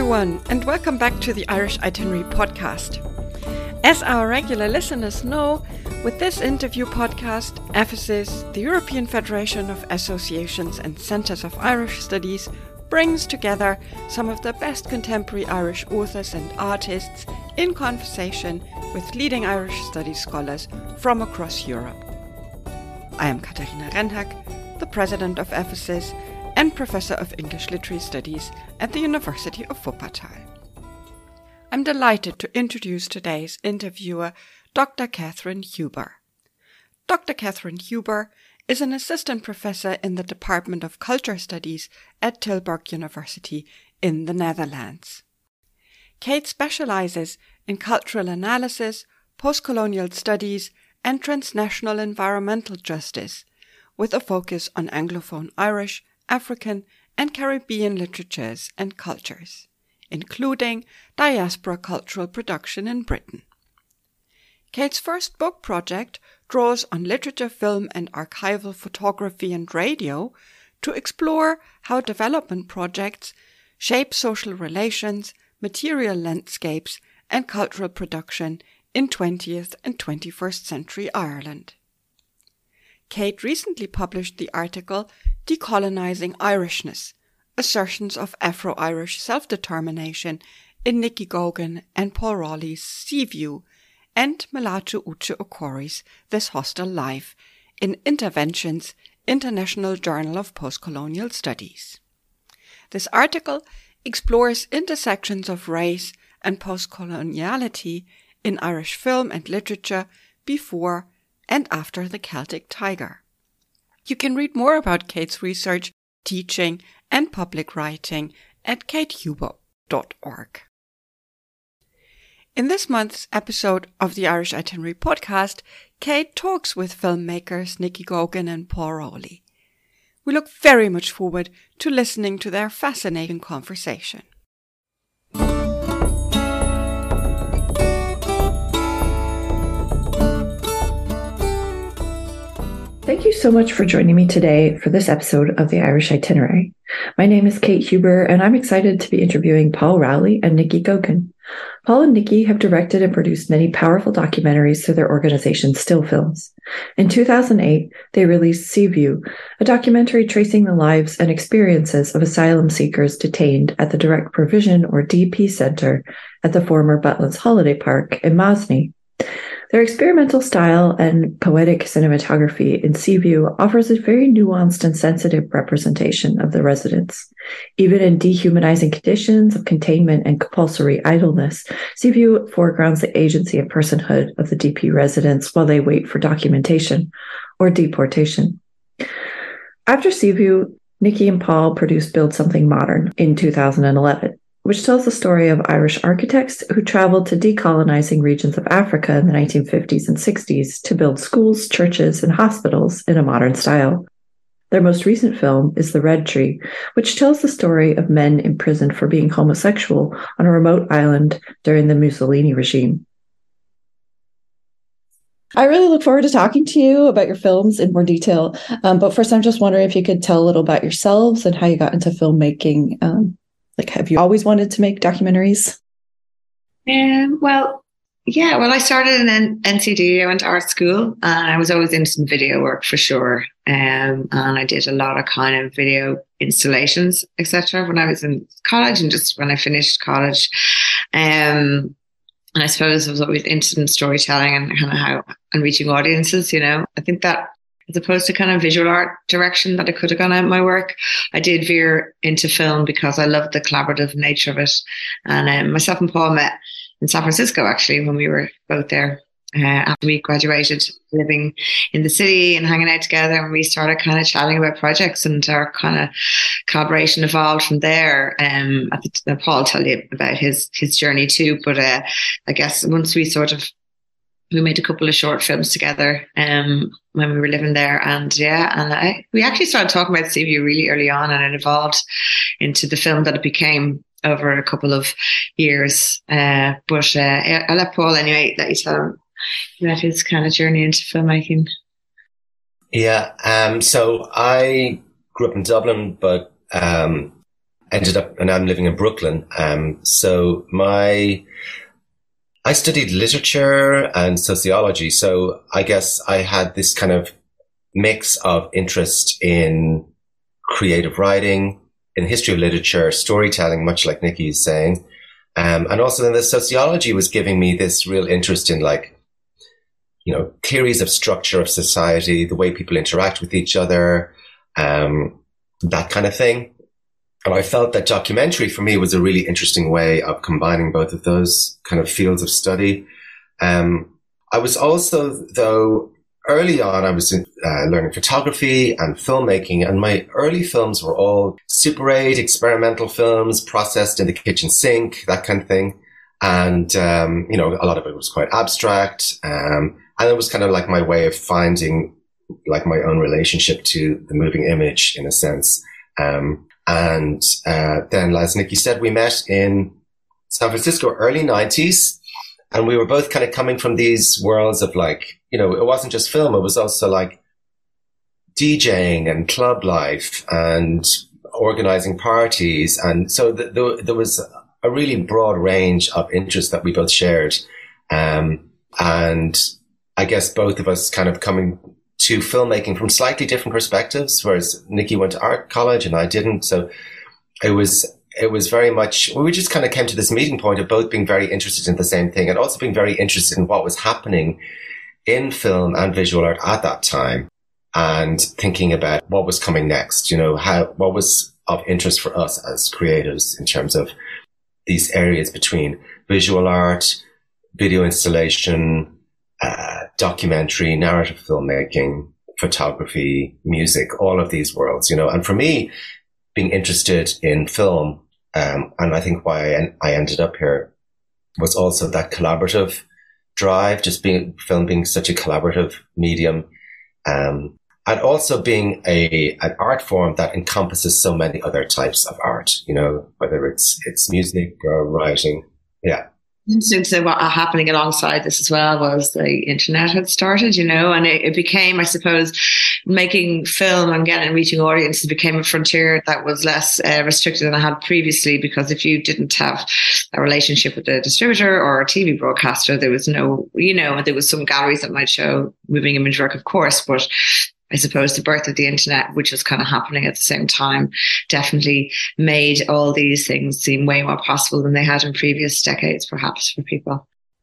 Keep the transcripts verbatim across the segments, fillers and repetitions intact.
everyone, and welcome back to the Irish Itinerary podcast. As our regular listeners know, with this interview podcast, EFASIS, the European Federation of Associations and Centres of Irish Studies, brings together some of the best contemporary Irish authors and artists in conversation with leading Irish studies scholars from across Europe. I am Katharina Rennhack, the president of EFASIS and Professor of English Literary Studies at the University of Wuppertal. I'm delighted to introduce today's interviewer, Doctor Catherine Huber. Doctor Catherine Huber is an assistant professor in the Department of Culture Studies at Tilburg University in the Netherlands. Kate specializes in cultural analysis, post-colonial studies, and transnational environmental justice, with a focus on Anglophone Irish, African, and Caribbean literatures and cultures, including diaspora cultural production in Britain. Kate's first book project draws on literature, film, and archival photography and radio to explore how development projects shape social relations, material landscapes, and cultural production in twentieth and twenty-first century Ireland. Kate recently published the article Decolonizing Irishness, Assertions of Afro-Irish Self-Determination in Nicky Gogan and Paul Rawley's Seaview and Malatu Uche Okori's This Hostile Life in Interventions, International Journal of Postcolonial Studies. This article explores intersections of race and postcoloniality in Irish film and literature before and after the Celtic Tiger. You can read more about Kate's research, teaching, and public writing at kate huber dot org. In this month's episode of the Irish Itinerary podcast, Kate talks with filmmakers Nicky Gogan and Paul Rawley. We look very much forward to listening to their fascinating conversation. Thank you so much for joining me today for this episode of the Irish Itinerary. My name is Kate Huber, and I'm excited to be interviewing Paul Rawley and Nicky Gogan. Paul and Nicky have directed and produced many powerful documentaries through their organization Still Films. In two thousand eight, they released Seaview, a documentary tracing the lives and experiences of asylum seekers detained at the Direct Provision, or D P Center, at the former Butlins Holiday Park in Mosney. Their experimental style and poetic cinematography in Seaview offers a very nuanced and sensitive representation of the residents. Even in dehumanizing conditions of containment and compulsory idleness, Seaview foregrounds the agency and personhood of the D P residents while they wait for documentation or deportation. After Seaview, Nicky and Paul produced Build Something Modern in two thousand eleven. Which tells the story of Irish architects who traveled to decolonizing regions of Africa in the nineteen fifties and sixties to build schools, churches, and hospitals in a modern style. Their most recent film is The Red Tree, which tells the story of men imprisoned for being homosexual on a remote island during the Mussolini regime. I really look forward to talking to you about your films in more detail. Um, but first, I'm just wondering if you could tell a little about yourselves and how you got into filmmaking. Um, Like, have you always wanted to make documentaries? Um, well, yeah, well, I started in N C D. I went to art school and I was always into some video work for sure. Um, and I did a lot of kind of video installations, et cetera when I was in college and just when I finished college. Um, and I suppose I was always interested in storytelling and kind of how and reaching audiences, you know. I think that as opposed to kind of visual art direction that I could have gone out in my work, I did veer into film because I loved the collaborative nature of it. And um, myself and Paul met in San Francisco, actually, when we were both there uh, after we graduated, living in the city and hanging out together. And we started kind of chatting about projects, and our kind of collaboration evolved from there. Um, I think Paul will tell you about his, his journey too. But uh, I guess once we sort of we made a couple of short films together um, when we were living there. And yeah, and I, we actually started talking about Seaview really early on, and it evolved into the film that it became over a couple of years. Uh, but uh, I'll let Paul anyway, let you tell him about his kind of journey into filmmaking. Yeah, um, so I grew up in Dublin, but um, ended up, and I'm living in Brooklyn. Um, so my, I studied literature and sociology. So I guess I had this kind of mix of interest in creative writing, in history of literature, storytelling, much like Nikki is saying. Um, and also then the sociology was giving me this real interest in, like, you know, theories of structure of society, the way people interact with each other, um, that kind of thing. And I felt that documentary for me was a really interesting way of combining both of those kind of fields of study. Um, I was also, though, early on, I was in, uh, learning photography and filmmaking, and my early films were all Super eight experimental films processed in the kitchen sink, that kind of thing. And, um, you know, a lot of it was quite abstract. Um, and it was kind of like my way of finding like my own relationship to the moving image in a sense. Um, and, uh, then, as Nikki said, we met in San Francisco, early nineties. And we were both kind of coming from these worlds of, like, you know, it wasn't just film. It was also like DJing and club life and organizing parties. And so th- th- there was a really broad range of interests that we both shared. Um, and I guess both of us kind of coming to filmmaking from slightly different perspectives, whereas Nikki went to art college and I didn't. So it was, it was very much, we just kind of came to this meeting point of both being very interested in the same thing and also being very interested in what was happening in film and visual art at that time, and thinking about what was coming next, you know, how, what was of interest for us as creatives in terms of these areas between visual art, video installation, uh, documentary, narrative filmmaking, photography, music, all of these worlds, you know. And for me, being interested in film, um, and I think why I, I ended up here was also that collaborative drive, just being film being such a collaborative medium, um, and also being a an art form that encompasses so many other types of art, you know, whether it's it's music or writing. Yeah. Instance of what happening alongside this as well was the internet had started, you know, and it, it became, I suppose, making film and getting reaching audiences became a frontier that was less uh, restricted than I had previously, because if you didn't have a relationship with a distributor or a T V broadcaster, there was no, you know, there was some galleries that might show moving image work, of course, but I suppose the birth of the internet, which was kind of happening at the same time, definitely made all these things seem way more possible than they had in previous decades, perhaps, for people.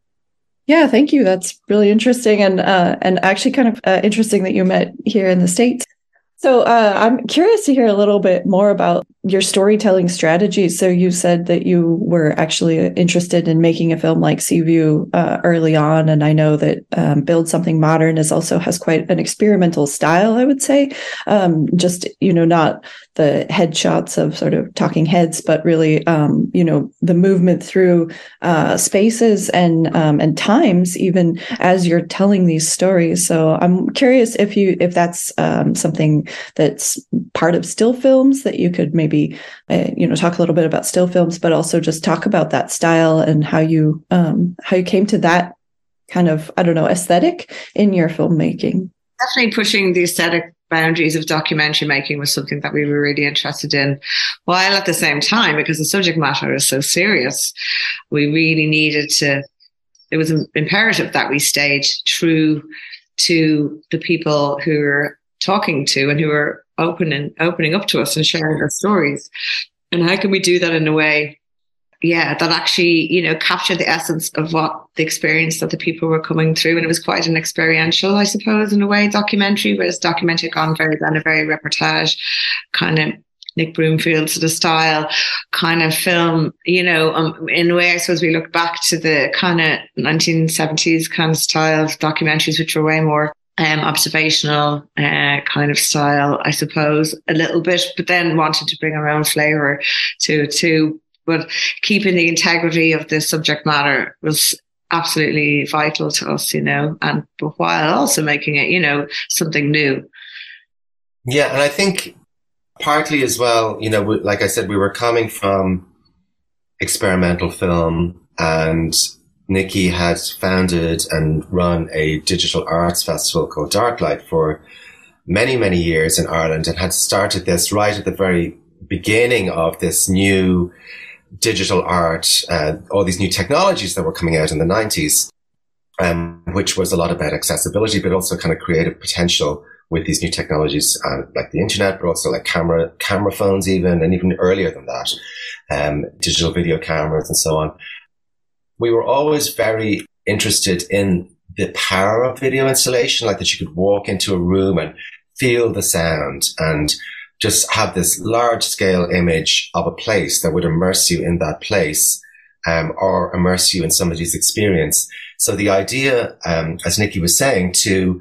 Yeah, thank you. That's really interesting, and uh, and actually kind of uh, interesting that you met here in the States. So uh, I'm curious to hear a little bit more about your storytelling strategies. So you said that you were actually interested in making a film like Seaview uh, early on, and I know that um, Build Something Modern is also has quite an experimental style, I would say. Um, just, you know, not the headshots of sort of talking heads, but really, um, you know, the movement through uh, spaces and um, and times, even as you're telling these stories. So I'm curious if you if that's um, something that's part of still films that you could maybe, uh, you know, talk a little bit about still films, but also just talk about that style and how you um, how you came to that kind of, I don't know, aesthetic in your filmmaking. Definitely pushing the aesthetic boundaries of documentary making was something that we were really interested in, while at the same time, because the subject matter is so serious, we really needed to, it was imperative that we stayed true to the people who were talking to and who were open and opening up to us and sharing their stories. And how can we do that in a way, yeah, that actually, you know, captured the essence of what the experience that the people were coming through. And it was quite an experiential, I suppose, in a way, documentary, whereas documentary had gone very, then a very reportage kind of Nick Broomfield sort of style kind of film, you know, um, in a way, I suppose we look back to the kind of nineteen seventies kind of style of documentaries, which were way more um, observational uh, kind of style, I suppose, a little bit, but then wanted to bring our own flavor to, to, but keeping the integrity of the subject matter was absolutely vital to us, you know, and but while also making it, you know, something new. Yeah. And I think partly as well, you know, like I said, we were coming from experimental film, and Nikki had founded and run a digital arts festival called Darklight for many, many years in Ireland, and had started this right at the very beginning of this new digital art, uh, all these new technologies that were coming out in the nineties, um, which was a lot about accessibility, but also kind of creative potential with these new technologies, uh, like the internet, but also like camera, camera phones even, and even earlier than that, um, digital video cameras and so on. We were always very interested in the power of video installation, like that you could walk into a room and feel the sound and just have this large scale image of a place that would immerse you in that place, um, or immerse you in somebody's experience. So the idea, um, as Nikki was saying, to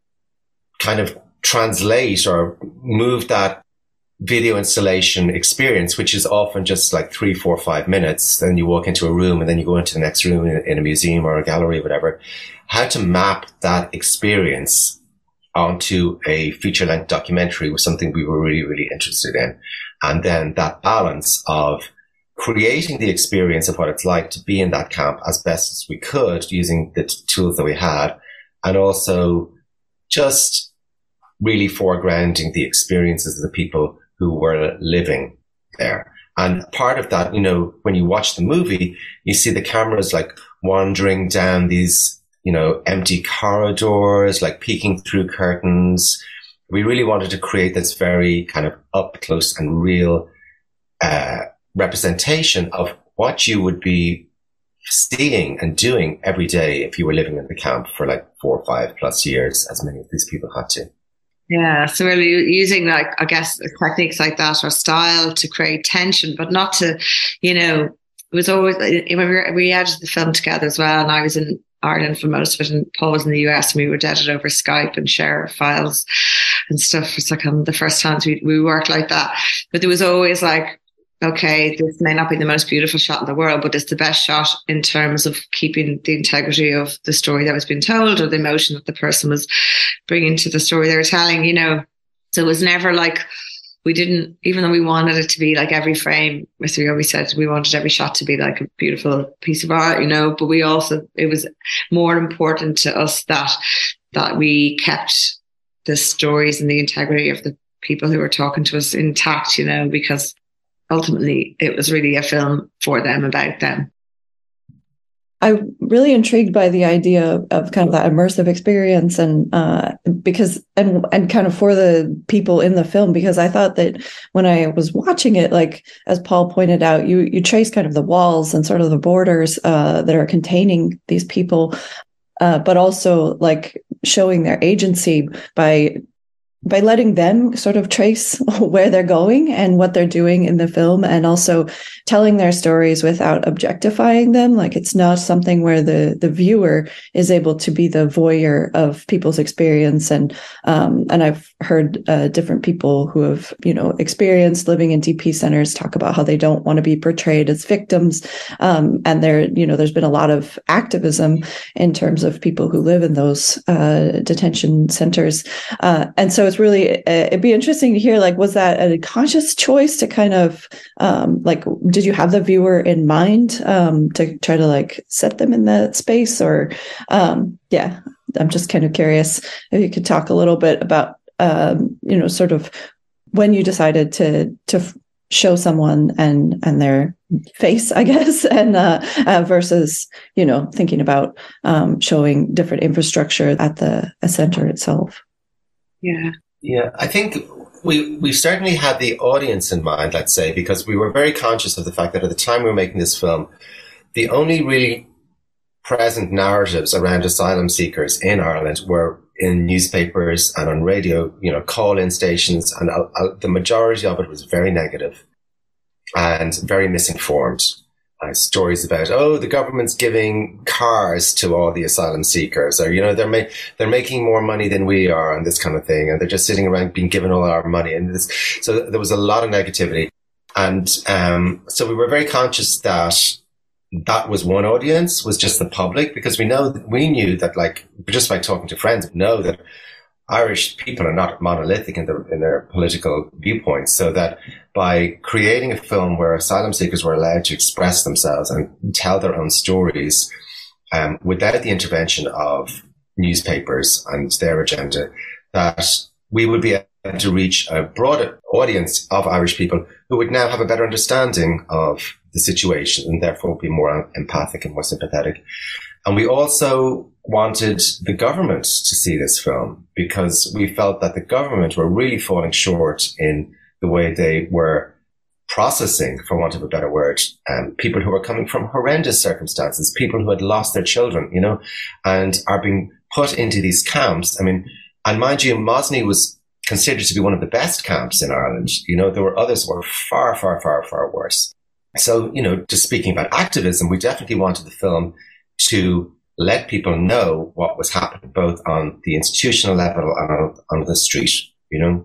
kind of translate or move that video installation experience, which is often just like three, four, five minutes. Then you walk into a room and then you go into the next room in, in a museum or a gallery or whatever. How to map that experience onto a feature-length documentary was something we were really, really interested in. And then that balance of creating the experience of what it's like to be in that camp as best as we could using the t- tools that we had, and also just really foregrounding the experiences of the people who were living there. And part of that, you know, when you watch the movie, you see the cameras like wandering down these, you know, empty corridors, like peeking through curtains. We really wanted to create this very kind of up close and real uh, representation of what you would be seeing and doing every day if you were living in the camp for like four or five plus years, as many of these people had to. Yeah, so we're using, like, I guess, techniques like that or style to create tension, but not to, you know, it was always, we, were, we edited the film together as well, and I was in Ireland for most of it, and Paul was in the U S, and we would edit over Skype and share files and stuff. It's like um, the first times we, we worked like that. But there was always like, okay, this may not be the most beautiful shot in the world, but it's the best shot in terms of keeping the integrity of the story that was being told, or the emotion that the person was bringing to the story they were telling, you know. So it was never like, we didn't, even though we wanted it to be like every frame, as we always said, we wanted every shot to be like a beautiful piece of art, you know, but we also, it was more important to us that, that we kept the stories and the integrity of the people who were talking to us intact, you know, because ultimately it was really a film for them, about them. I'm really intrigued by the idea of, of kind of that immersive experience, and uh, because and and kind of for the people in the film, because I thought that when I was watching it, like as Paul pointed out, you you trace kind of the walls and sort of the borders uh, that are containing these people, uh, but also like showing their agency by. by letting them sort of trace where they're going and what they're doing in the film, and also telling their stories without objectifying them. Like, it's not something where the, the viewer is able to be the voyeur of people's experience. And, um, and I've heard uh, different people who have, you know, experienced living in D P centers talk about how they don't want to be portrayed as victims. Um, and there, you know, there's been a lot of activism in terms of people who live in those uh, detention centers. Uh, and so it's really, uh, it'd be interesting to hear, like, was that a conscious choice to kind of, um, like, did you have the viewer in mind um, to try to like set them in that space? Or, um, yeah, I'm just kind of curious if you could talk a little bit about, um, you know, sort of when you decided to, to show someone and, and their face, I guess, and uh, uh, versus, you know, thinking about um, showing different infrastructure at the center itself. Yeah. Yeah, I think we we certainly had the audience in mind, let's say, because we were very conscious of the fact that at the time we were making this film, the only really present narratives around asylum seekers in Ireland were in newspapers and on radio, you know, call-in stations, and uh, uh, the majority of it was very negative and very misinformed. Uh, stories about, oh, the government's giving cars to all the asylum seekers, or, you know, they're ma- they're making more money than we are, and this kind of thing, and they're just sitting around being given all our money, and this. So there was a lot of negativity, and um, so we were very conscious that that was one audience, was just the public, because we know we knew that, like, just by talking to friends, we know that Irish people are not monolithic in their in their political viewpoints, so that by creating a film where asylum seekers were allowed to express themselves and tell their own stories, um, without the intervention of newspapers and their agenda, that we would be to reach a broader audience of Irish people who would now have a better understanding of the situation and therefore be more empathic and more sympathetic. And we also wanted the government to see this film because we felt that the government were really falling short in the way they were processing, for want of a better word, um, people who were coming from horrendous circumstances, people who had lost their children, you know, and are being put into these camps. I mean, and mind you, Mosney was considered to be one of the best camps in Ireland. You know, there were others who were far, far, far, far worse. So, you know, just speaking about activism, we definitely wanted the film to let people know what was happening, both on the institutional level and on, on the street, you know.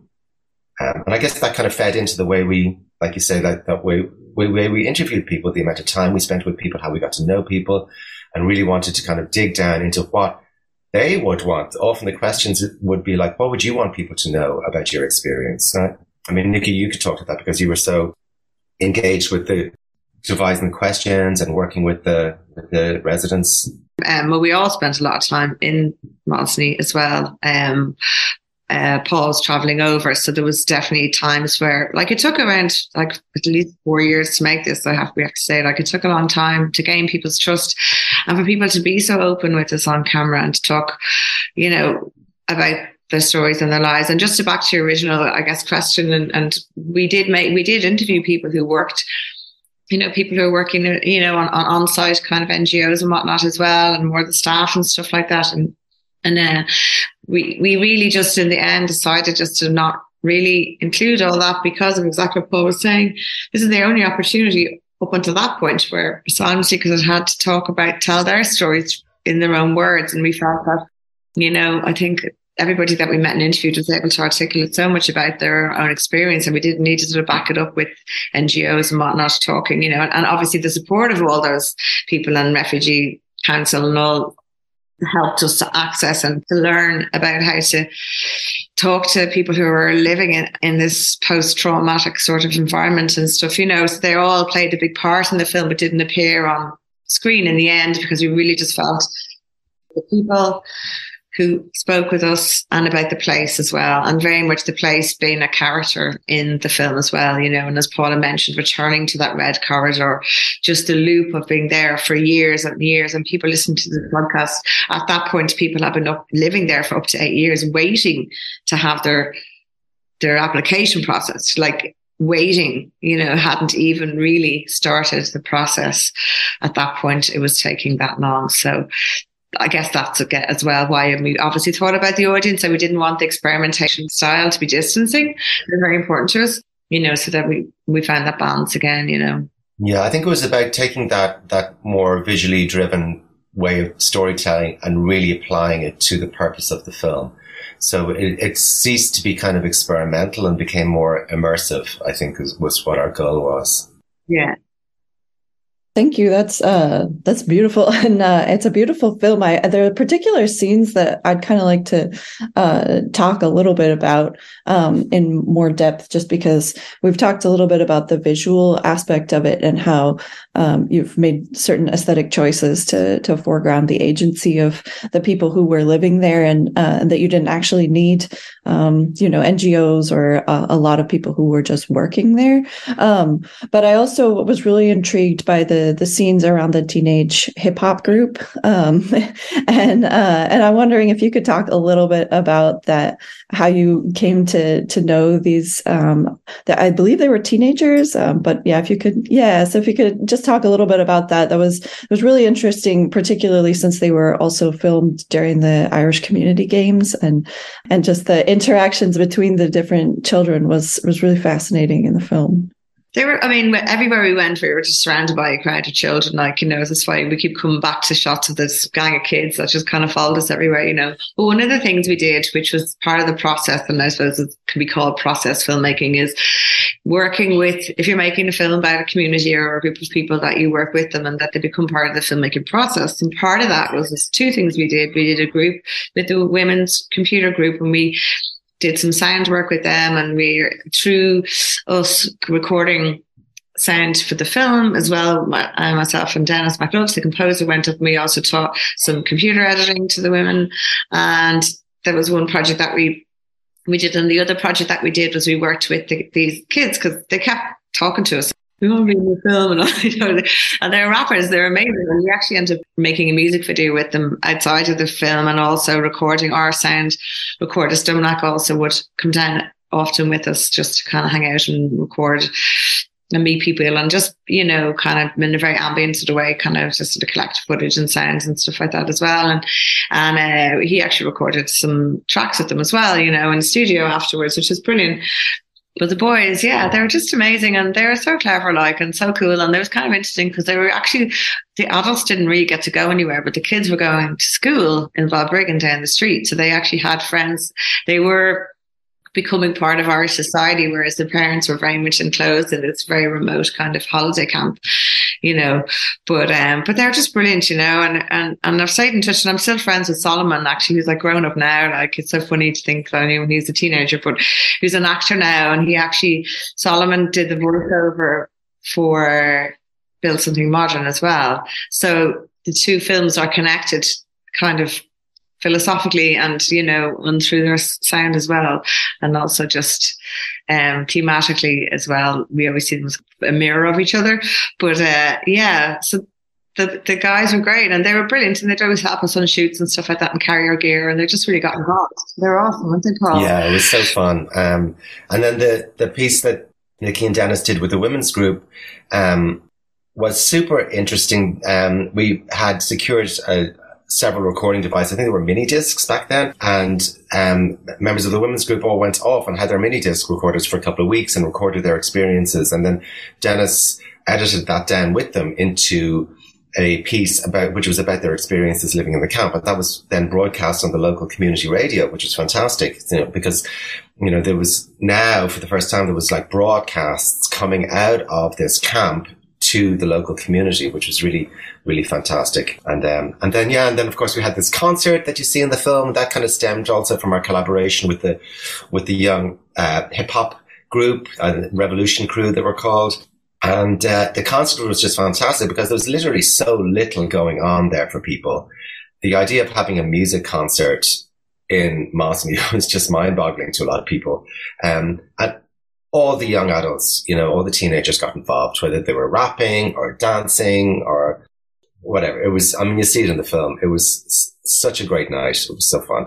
Um, and I guess that kind of fed into the way we, like you say, that, that way, way, way we interviewed people, the amount of time we spent with people, how we got to know people, and really wanted to kind of dig down into what they would want. Often the questions would be like, what would you want people to know about your experience? Right? I mean, Nikki, you could talk to that because you were so engaged with the devising the questions and working with the with the residents. Um, well, we all spent a lot of time in Mosney as well. Um, uh, Paul was traveling over, so there was definitely times where, like, it took around like at least four years to make this. I have, we have to say, like, it took a long time to gain people's trust, and for people to be so open with us on camera and to talk, you know, about their stories and their lives. And just to back to your original, I guess, question, and, and we did make, we did interview people who worked, you know, people who are working, you know, on, on on-site kind of N G Os and whatnot as well, and more the staff and stuff like that. And, and, uh, we, we really just in the end decided just to not really include all that because of exactly what Paul was saying. This is the only opportunity up until that point where asylum seekers had had to talk about, tell their stories in their own words. And we felt that, you know, I think everybody that we met and interviewed was able to articulate so much about their own experience, and we didn't need to sort of back it up with N G Os and whatnot talking, you know, and, and obviously the support of all those people and Refugee Council and all helped us to access and to learn about how to talk to people who are living in, in this post-traumatic sort of environment and stuff, you know. So they all played a big part in the film but didn't appear on screen in the end because we really just felt the people who spoke with us and about the place as well, and very much the place being a character in the film as well, you know. And as Paula mentioned, returning to that red corridor, just the loop of being there for years and years, and people listen to the podcast. At that point, people have been up, living there for up to eight years, waiting to have their their application processed, like waiting, you know, hadn't even really started the process. At that point, it was taking that long. So I guess that's as well why we obviously thought about the audience, and we didn't want the experimentation style to be distancing. They're very important to us, you know, so that we, we found that balance again, you know. Yeah, I think it was about taking that, that more visually driven way of storytelling and really applying it to the purpose of the film. So it, it ceased to be kind of experimental and became more immersive, I think was, was what our goal was. Yeah. Thank you. That's uh, that's beautiful, and uh, it's a beautiful film. I there are particular scenes that I'd kind of like to uh, talk a little bit about um, in more depth, just because we've talked a little bit about the visual aspect of it and how um, you've made certain aesthetic choices to to foreground the agency of the people who were living there, and, uh, and that you didn't actually need, um, you know, N G Os or uh, a lot of people who were just working there. Um, but I also was really intrigued by the the scenes around the teenage hip hop group. Um, and, uh, and I'm wondering if you could talk a little bit about that, how you came to, to know these, um, that I believe they were teenagers. Um, but yeah, if you could, yeah. So if you could just talk a little bit about that, that was, it was really interesting, particularly since they were also filmed during the Irish Community Games, and, and just the interactions between the different children was, was really fascinating in the film. They were, I mean, everywhere we went, we were just surrounded by a crowd of children. Like, you know, that's why we keep coming back to shots of this gang of kids that just kind of followed us everywhere, you know. But one of the things we did, which was part of the process, and I suppose it can be called process filmmaking, is working with, if you're making a film about a community or a group of people, that you work with them and that they become part of the filmmaking process. And part of that was this two things we did. We did a group with the women's computer group, and we did some sound work with them, and we, through us recording sound for the film as well, my, I, myself and Dennis McLuff, the composer, went up, and we also taught some computer editing to the women. And there was one project that we we did. And the other project that we did was we worked with the, these kids because they kept talking to us. We want to be in the film, and all, you know, and they're rappers. They're amazing. And we actually ended up making a music video with them outside of the film, and also recording our sound recorder. Stomach also would come down often with us just to kind of hang out and record and meet people, and just, you know, kind of in a very ambient sort of way, kind of just to collect footage and sounds and stuff like that as well. And and uh, he actually recorded some tracks with them as well, you know, in the studio afterwards, which is brilliant. But the boys, yeah, they were just amazing, and they were so clever, like, and so cool. And it was kind of interesting because they were actually, the adults didn't really get to go anywhere, but the kids were going to school in Balbriggan down the street. So they actually had friends. They were becoming part of Irish society, whereas the parents were very much enclosed in this very remote kind of holiday camp, you know. But um, but they're just brilliant, you know. And and and I've stayed in touch, and I'm still friends with Solomon. Actually, who's like grown up now. Like, it's so funny to think that I knew when he was a teenager, but he's an actor now, and he actually Solomon did the voiceover for Build Something Modern as well. So the two films are connected, kind of philosophically, and, you know, and through their sound as well, and also just um thematically as well. We always see them as a mirror of each other. But uh yeah, so the the guys were great, and they were brilliant, and they'd always help us on shoots and stuff like that and carry our gear, and they just really got involved. They're awesome, weren't they, Paul? Yeah, it was so fun. Um and then the the piece that Nikki and Dennis did with the women's group um was super interesting. Um we had secured a several recording devices. I think they were mini discs back then. And um, members of the women's group all went off and had their mini disc recorders for a couple of weeks and recorded their experiences. And then Dennis edited that down with them into a piece about, which was about their experiences living in the camp. And that was then broadcast on the local community radio, which was fantastic, you know, because, you know, there was now for the first time, there was like broadcasts coming out of this camp to the local community, which was really, really fantastic. And um, and then, yeah, and then of course we had this concert that you see in the film. That kind of stemmed also from our collaboration with the with the young uh, hip hop group, uh, Revolution Crew, they were called. And uh, the concert was just fantastic because there was literally so little going on there for people. The idea of having a music concert in Mosney was just mind-boggling to a lot of people. Um, and all the young adults, you know, all the teenagers got involved, whether they were rapping or dancing or whatever. It was, I mean, you see it in the film. It was s- such a great night. It was so fun.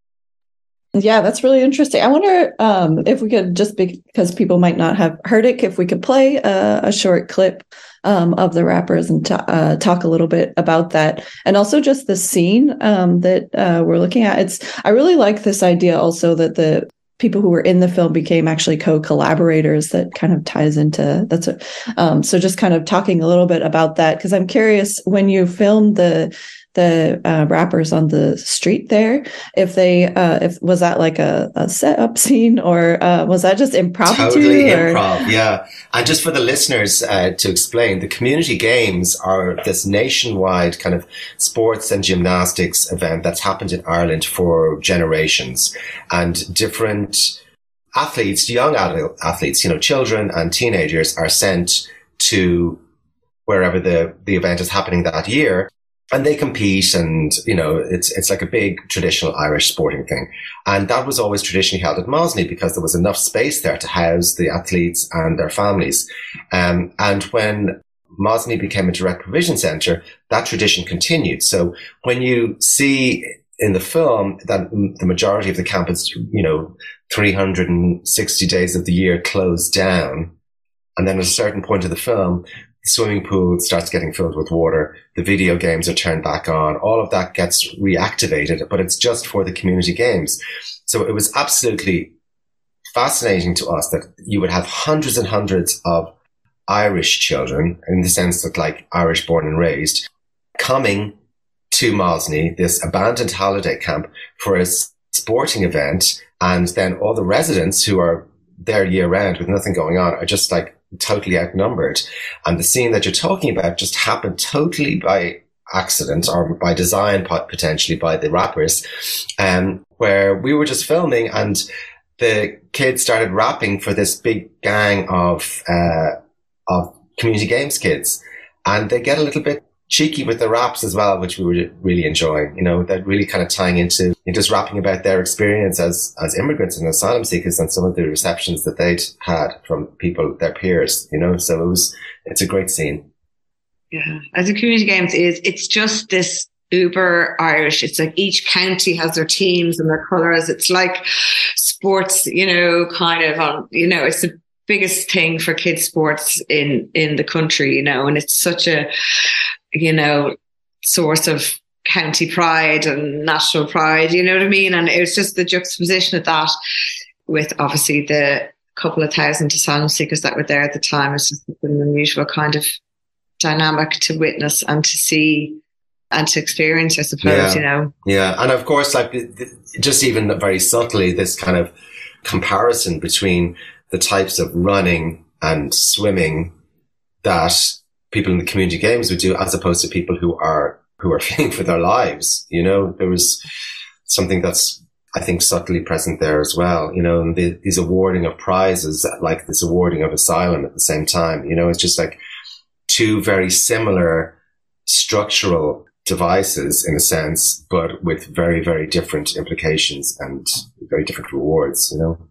Yeah, that's really interesting. I wonder um, if we could, just because people might not have heard it, if we could play a, a short clip um, of the rappers and t- uh, talk a little bit about that. And also just the scene um, that uh, we're looking at. It's, I really like this idea also that the people who were in the film became actually co-collaborators. That kind of ties into that's a, um, so just kind of talking a little bit about that, because I'm curious, when you filmed the the uh, rappers on the street there, if they uh, if was that like a, a setup scene, or uh, was that just improv? Totally or? improv, yeah. And just for the listeners uh, to explain, the community games are this nationwide kind of sports and gymnastics event that's happened in Ireland for generations, and different athletes, young adult athletes, you know, children and teenagers are sent to wherever the, the event is happening that year. And they compete, and, you know, it's, it's like a big traditional Irish sporting thing. And that was always traditionally held at Mosney because there was enough space there to house the athletes and their families. Um, and when Mosney became a direct provision centre, that tradition continued. So when you see in the film that the majority of the camp is, you know, three hundred sixty days of the year closed down, and then at a certain point of the film, the swimming pool starts getting filled with water, the video games are turned back on, all of that gets reactivated, but it's just for the community games. So it was absolutely fascinating to us that you would have hundreds and hundreds of Irish children, in the sense that like Irish born and raised, coming to Mosney, this abandoned holiday camp, for a sporting event, and then all the residents who are there year round with nothing going on are just like totally outnumbered. And the scene that you're talking about just happened totally by accident, or by design, potentially by the rappers, um, where we were just filming and the kids started rapping for this big gang of, uh, of community games kids. And they get a little bit cheeky with the raps as well, which we were really enjoying. You know, that really kind of tying into just rapping about their experience as as immigrants and asylum seekers and some of the receptions that they'd had from people, their peers. You know, so it was it's a great scene. Yeah, as a community games is, it's just this uber Irish. It's like each county has their teams and their colours. It's like sports, you know, kind of on, you know, it's the biggest thing for kids sports in, in the country, you know, and it's such a, you know, source of county pride and national pride, you know what I mean? And it was just the juxtaposition of that with obviously the couple of thousand asylum seekers that were there at the time. It's just an unusual kind of dynamic to witness and to see and to experience, I suppose, yeah. you know. Yeah. And of course, like just even very subtly, this kind of comparison between the types of running and swimming that people in the community games would do as opposed to people who are, who are fleeing for their lives. You know, there was something that's, I think, subtly present there as well, you know, and the, these awarding of prizes, like this awarding of asylum at the same time, you know, it's just like two very similar structural devices in a sense, but with very, very different implications and very different rewards, you know?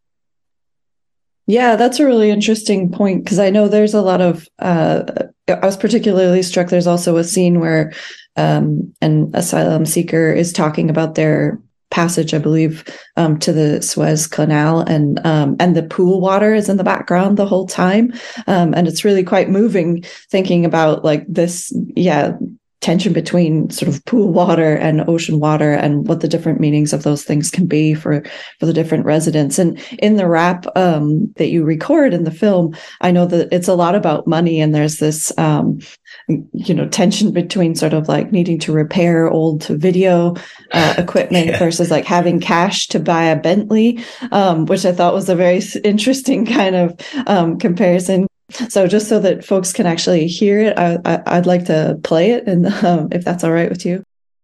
Yeah, that's a really interesting point, because I know there's a lot of, uh, I was particularly struck, there's also a scene where um, an asylum seeker is talking about their passage, I believe, um, to the Suez Canal, and um, and the pool water is in the background the whole time. Um, and it's really quite moving thinking about like this, yeah, tension between sort of pool water and ocean water and what the different meanings of those things can be for, for the different residents. And in the rap um, that you record in the film, I know that it's a lot about money, and there's this, um, you know, tension between sort of like needing to repair old video uh, equipment yeah. versus like having cash to buy a Bentley, um, which I thought was a very interesting kind of um, comparison. So just so that folks can actually hear it, I, I, I'd like to play it, and um, if that's all right with you.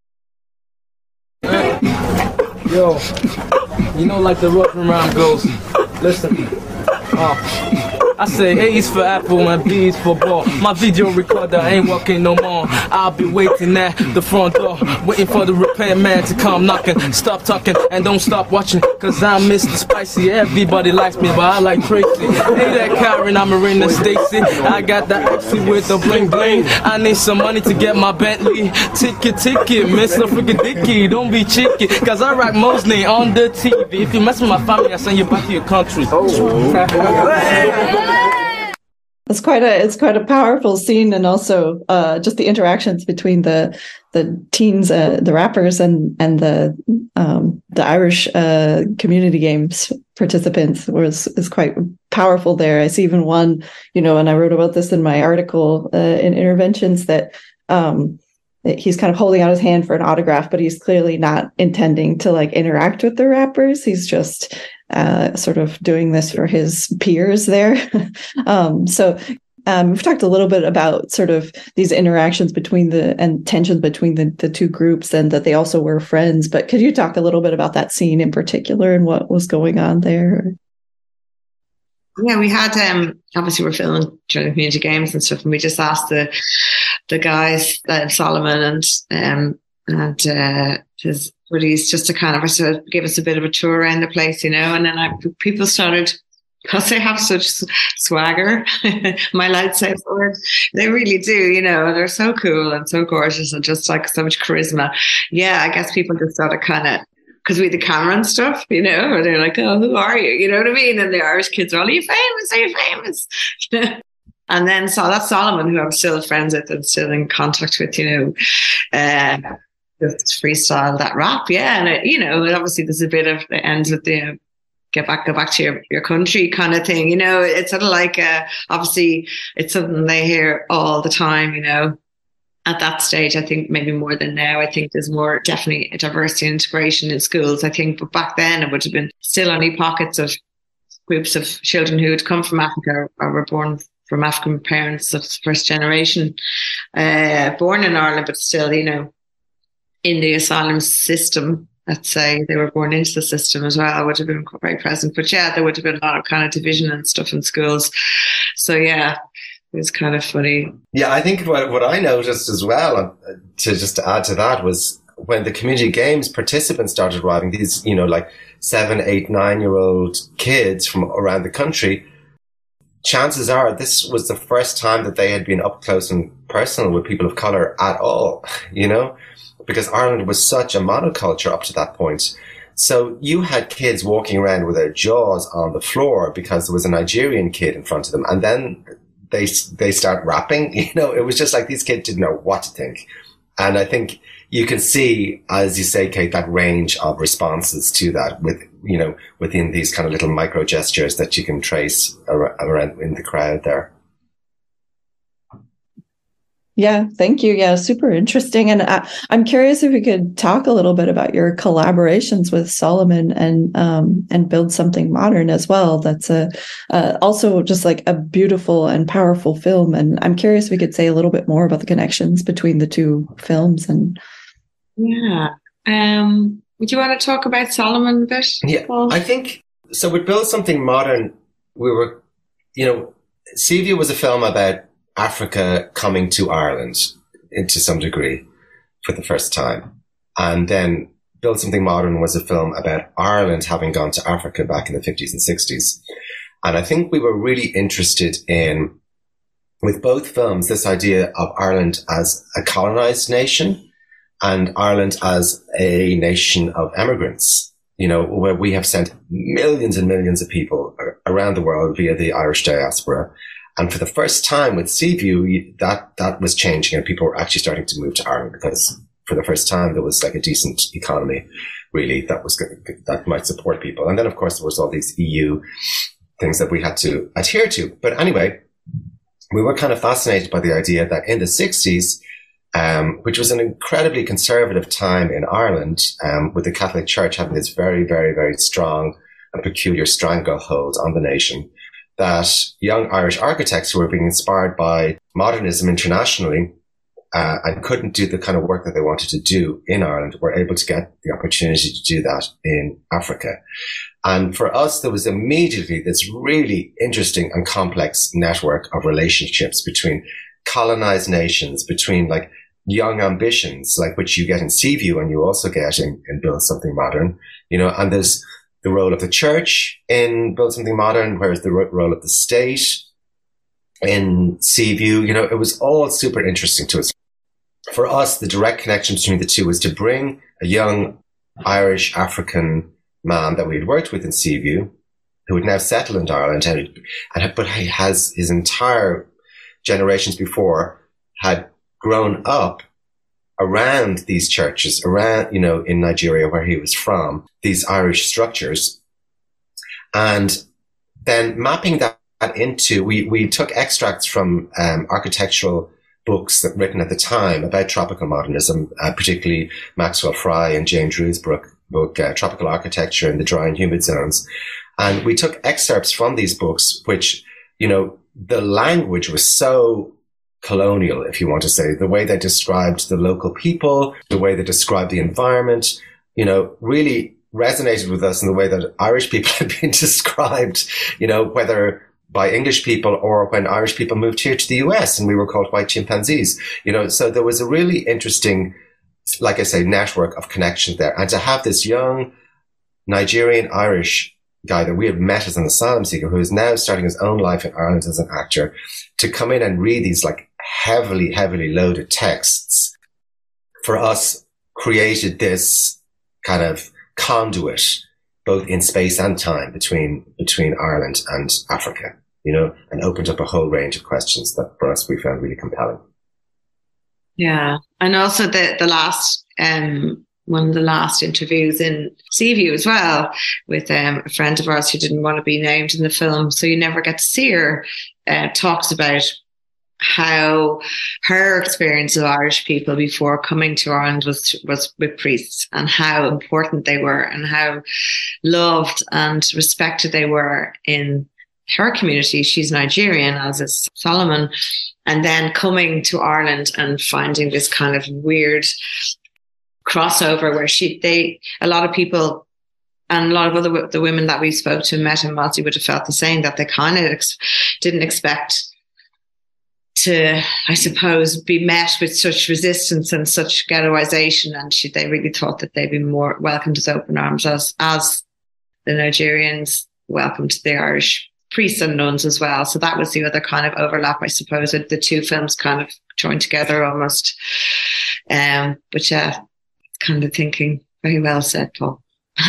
Yo, you know, like the roughing around goes, listen, uh, I say A's for Apple and B's for ball. My video recorder ain't working no more. I'll be waiting at the front door, waiting for the repairman to come knocking. Stop talking and don't stop watching, cause I'm Mister Spicy. Everybody likes me, but I like Tracy. Hey that Karen, I'm Marina Stacy. I got the Axie with the bling bling. I need some money to get my Bentley. Ticket, ticket, Mister Freaking Dicky. Don't be cheeky, cause I rock Mosley on the T V. If you mess with my family, I send you back to your country. Oh. It's quite a it's quite a powerful scene, and also uh, just the interactions between the the teens, uh, the rappers, and and the um, the Irish uh, community games participants was is quite powerful there. I see even one, you know, and I wrote about this in my article uh, in Interventions, that um, he's kind of holding out his hand for an autograph, but he's clearly not intending to like interact with the rappers. He's just uh, sort of doing this for his peers there. um, so um, we've talked a little bit about sort of these interactions between the and tensions between the, the two groups, and that they also were friends. But could you talk a little bit about that scene in particular and what was going on there? Yeah, we had, um, obviously we're filming during the community games and stuff, and we just asked the the guys, uh, Solomon and um, and uh, his buddies, just to kind of sort of give us a bit of a tour around the place, you know, and then I, people started, because they have such swagger, my light says word, they really do, you know, they're so cool and so gorgeous and just like so much charisma. Yeah, I guess people just started kind of, because we had the camera and stuff, you know, or they're like, oh, who are you? You know what I mean? And the Irish kids are all, are you famous? Are you famous? And then so that's Solomon, who I'm still friends with and still in contact with, you know, uh, just freestyle that rap. Yeah. And, it, you know, and obviously there's a bit of, it ends with the, uh, get back, go back to your, your country kind of thing. You know, it's sort of like, uh, obviously it's something they hear all the time, you know. At that stage, I think maybe more than now, I think there's more definitely diversity and integration in schools, I think. But back then, it would have been still only pockets of groups of children who had come from Africa or were born from African parents of the first generation, uh, born in Ireland, but still, you know, in the asylum system. Let's say they were born into the system as well, would have been very present. But yeah, there would have been a lot of kind of division and stuff in schools. So yeah, it was kind of funny. Yeah, I think what, what I noticed as well, uh, to just to add to that, was when the community games participants started arriving, these, you know, like seven, eight, nine year old kids from around the country, chances are this was the first time that they had been up close and personal with people of colour at all, you know, because Ireland was such a monoculture up to that point. So you had kids walking around with their jaws on the floor because there was a Nigerian kid in front of them. And then they, they start rapping, you know, it was just like these kids didn't know what to think. And I think you can see, as you say, Kate, that range of responses to that with, you know, within these kind of little micro gestures that you can trace around in the crowd there. Yeah, thank you. Yeah, super interesting. And I, I'm curious if we could talk a little bit about your collaborations with Solomon and um, and Build Something Modern as well. That's a uh, also just like a beautiful and powerful film. And I'm curious if we could say a little bit more about the connections between the two films. And yeah, um, would you want to talk about Solomon a bit? Yeah, Paul? I think so. With Build Something Modern, we were, you know, Seaview was a film about Africa coming to Ireland to some degree for the first time. And then Build Something Modern was a film about Ireland having gone to Africa back in the fifties and sixties. And I think we were really interested in, with both films, this idea of Ireland as a colonized nation and Ireland as a nation of emigrants, you know, where we have sent millions and millions of people around the world via the Irish diaspora. And for the first time with Seaview, that, that was changing and people were actually starting to move to Ireland because for the first time there was like a decent economy really that was, that might support people. And then of course there was all these E U things that we had to adhere to. But anyway, we were kind of fascinated by the idea that in the sixties, um, which was an incredibly conservative time in Ireland, um, with the Catholic Church having this very, very, very strong and peculiar stranglehold on the nation, that young Irish architects who were being inspired by modernism internationally uh, and couldn't do the kind of work that they wanted to do in Ireland were able to get the opportunity to do that in Africa. And for us, there was immediately this really interesting and complex network of relationships between colonized nations, between like young ambitions, like which you get in Seaview and you also get in, in Build Something Modern, you know, and there's the role of the church in Build Something Modern, whereas the role of the state in Seaview, you know, it was all super interesting to us. For us, the direct connection between the two was to bring a young Irish African man that we had worked with in Seaview, who had now settled in Ireland, and, and but he has his entire generations before had grown up around these churches, around, you know, in Nigeria where he was from, these Irish structures. And then mapping that into, we, we took extracts from um, architectural books that written at the time about tropical modernism, uh, particularly Maxwell Fry and Jane Drew's book, book uh, Tropical Architecture in the Dry and Humid Zones. And we took excerpts from these books, which, you know, the language was so colonial, if you want to say, the way they described the local people, the way they described the environment, you know, really resonated with us in the way that Irish people had been described, you know, whether by English people or when Irish people moved here to the U S and we were called white chimpanzees, you know, so there was a really interesting, like I say, network of connections there. And to have this young Nigerian Irish guy that we had met as an asylum seeker who is now starting his own life in Ireland as an actor to come in and read these like heavily, heavily loaded texts for us created this kind of conduit both in space and time between, between Ireland and Africa, you know, and opened up a whole range of questions that for us we found really compelling. Yeah. And also the, the last, um, one of the last interviews in Seaview as well with um, a friend of ours who didn't want to be named in the film, so you never get to see her, uh, talks about how her experience of Irish people before coming to Ireland was was with priests and how important they were and how loved and respected they were in her community. She's Nigerian, as is Solomon, and then coming to Ireland and finding this kind of weird crossover where she, they, a lot of people and a lot of other the women that we spoke to, met in Mossy, would have felt the same, that they kind of ex- didn't expect to, I suppose, be met with such resistance and such ghettoization. And she, they really thought that they'd be more welcomed with open arms as, as the Nigerians welcomed the Irish priests and nuns as well. So that was the other kind of overlap, I suppose, that the two films kind of joined together almost. Um, but yeah, kind of thinking, very well said, Paul.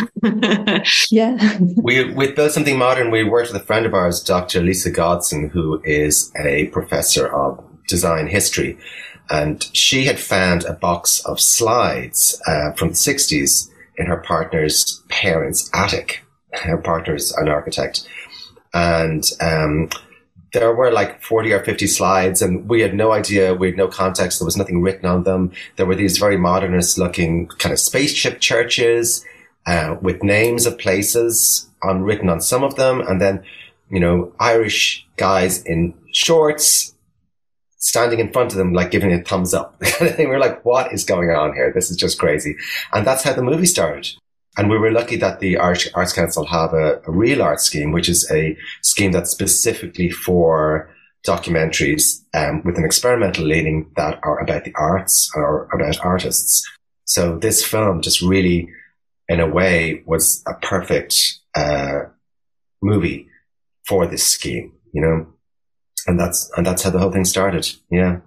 Yeah. we, with Build Something Modern, we worked with a friend of ours, Doctor Lisa Godson, who is a professor of design history. And she had found a box of slides uh, from the sixties in her partner's parents' attic. Her partner's an architect. And um, there were like forty or fifty slides, and we had no idea, we had no context. There was nothing written on them. There were these very modernist looking kind of spaceship churches uh, with names of places on written on some of them. And then, you know, Irish guys in shorts standing in front of them, like giving a thumbs up. We were like, what is going on here? This is just crazy. And that's how the movie started. And we were lucky that the Irish Arts Council have a, a Real Art scheme, which is a scheme that's specifically for documentaries um, with an experimental leaning that are about the arts or about artists. So this film just really, in a way, was a perfect uh, movie for this scheme, you know? And that's and that's how the whole thing started. Yeah.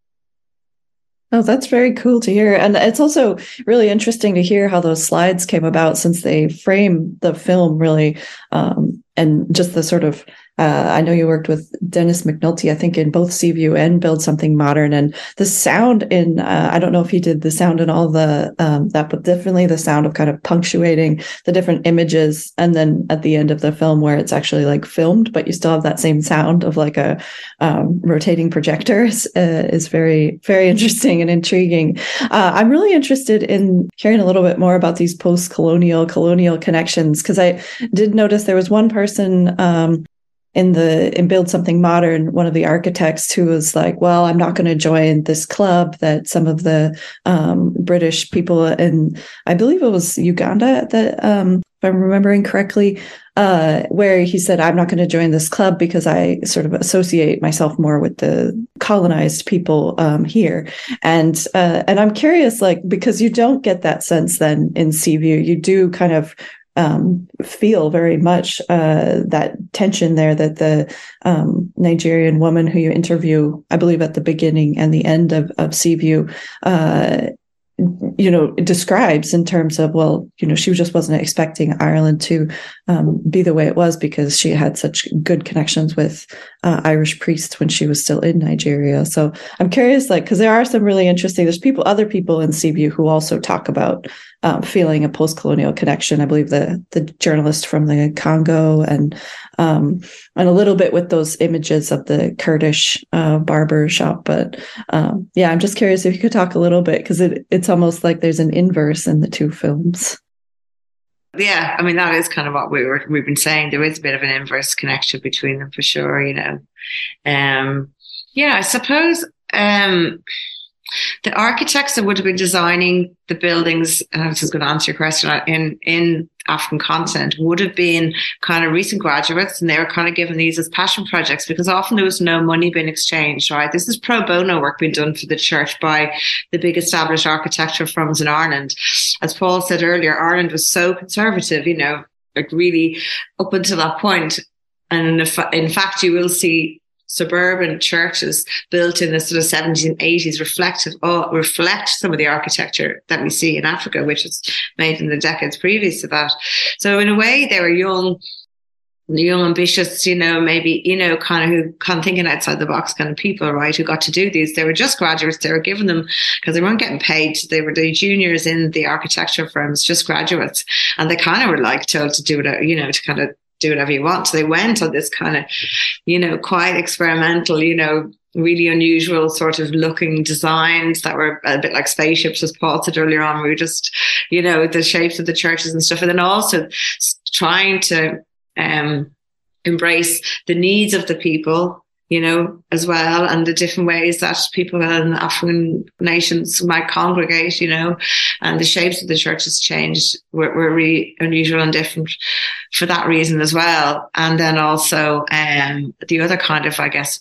Oh, that's very cool to hear. And it's also really interesting to hear how those slides came about, since they frame the film really, um, and just the sort of, uh, I know you worked with Dennis McNulty, I think, in both Seaview and Build Something Modern. And the sound in, uh, I don't know if he did the sound in all the, um, that, but definitely the sound of kind of punctuating the different images. And then at the end of the film where it's actually like filmed, but you still have that same sound of like a um, rotating projector is, uh, is very, very interesting and intriguing. Uh, I'm really interested in hearing a little bit more about these post-colonial, colonial connections, because I did notice there was one person, um, in the in Build Something Modern, one of the architects who was like, well, I'm not going to join this club that some of the um, British people in, I believe it was Uganda, that um, if I'm remembering correctly, uh, where he said, I'm not going to join this club because I sort of associate myself more with the colonized people um, here. And uh, and I'm curious, like, because you don't get that sense then in Seaview, you do kind of Um, feel very much uh, that tension there that the um, Nigerian woman who you interview, I believe at the beginning and the end of, of Seaview, uh, you know, describes in terms of, well, you know, she just wasn't expecting Ireland to um, be the way it was because she had such good connections with uh, Irish priests when she was still in Nigeria. So I'm curious, like, because there are some really interesting, there's people, other people in Seaview who also talk about um, feeling a post-colonial connection. I believe the the journalist from the Congo and um, and a little bit with those images of the Kurdish uh, barber shop. But um, yeah, I'm just curious if you could talk a little bit, because it, it's almost like there's an inverse in the two films. Yeah, I mean, that is kind of what we were, we've been saying. There is a bit of an inverse connection between them for sure, you know. Um, yeah, I suppose um, the architects that would have been designing the buildings, and I was just going to answer your question, in, in African continent would have been kind of recent graduates, and they were kind of given these as passion projects because often there was no money being exchanged, right? This is pro bono work being done for the church by the big established architecture firms in Ireland. As Paul said earlier, Ireland was so conservative, you know, like really up until that point. And in fact, you will see suburban churches built in the sort of seventies and eighties reflective, oh, reflect some of the architecture that we see in Africa, which was made in the decades previous to that. So in a way, they were young, young, ambitious, you know, maybe, you know, kind of who kind of thinking outside the box kind of people, right, who got to do these. They were just graduates. They were given them because they weren't getting paid. They were the juniors in the architecture firms, just graduates. And they kind of were like told to do it, you know, to kind of do whatever you want. So they went on this kind of, you know, quite experimental, you know, really unusual sort of looking designs that were a bit like spaceships, as Paul said earlier on. We were just, you know, the shapes of the churches and stuff. And then also trying to um, embrace the needs of the people, you know, as well, and the different ways that people in African nations might congregate, you know, and the shapes of the churches changed were, were really unusual and different for that reason as well. And then also um, the other kind of, I guess,